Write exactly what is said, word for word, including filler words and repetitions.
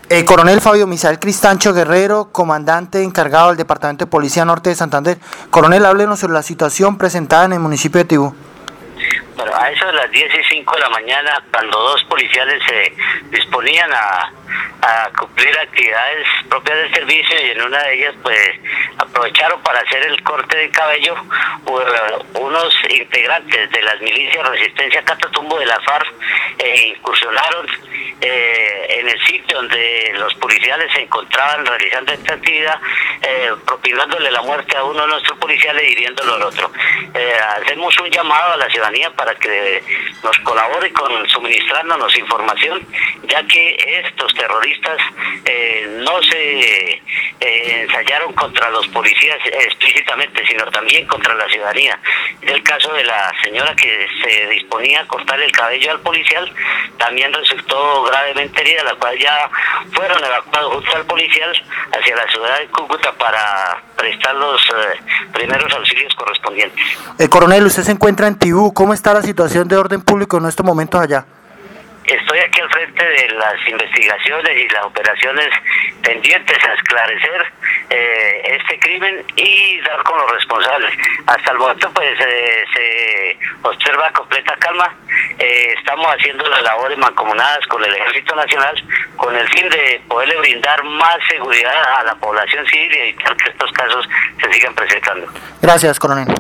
Eh, coronel Fabio Misael Cristancho Guerrero, comandante encargado del Departamento de Policía Norte de Santander. Coronel, háblenos sobre la situación presentada en el municipio de Tibú. Bueno, a eso de las diez y cinco de la mañana, cuando dos policiales se disponían a, a cumplir actividades propias del servicio, y en una de ellas pues aprovecharon para hacer el corte de cabello, unos integrantes de las milicias Resistencia Catatumbo de la FARC eh, incursionaron eh, en el sitio donde los policiales se encontraban realizando esta actividad, eh, propinándole la muerte a uno de nuestros policiales y hiriéndolo al otro. Eh, hacemos un llamado a la ciudadanía para que nos colabore con suministrándonos información, ya que estos terroristas eh, no se eh, ensayaron contra los policías explícitamente, sino también contra la ciudadanía. En el caso de la señora que se disponía a cortar el cabello al policial, también resultó gravemente herida, la cual ya fueron evacuados junto al policial hacia la ciudad de Cúcuta para prestar los eh, primeros auxilios correspondientes. Eh, coronel, usted se encuentra en Tibú. ¿Cómo está la situación de orden público en estos momentos allá? Estoy aquí al frente de las investigaciones y las operaciones pendientes a esclarecer eh, este crimen y dar con los responsables. Hasta el momento pues eh, se observa completa calma. Eh, estamos haciendo las labores mancomunadas con el Ejército Nacional con el fin de poderle brindar más seguridad a la población civil y evitar que estos casos se sigan presentando. Gracias, coronel.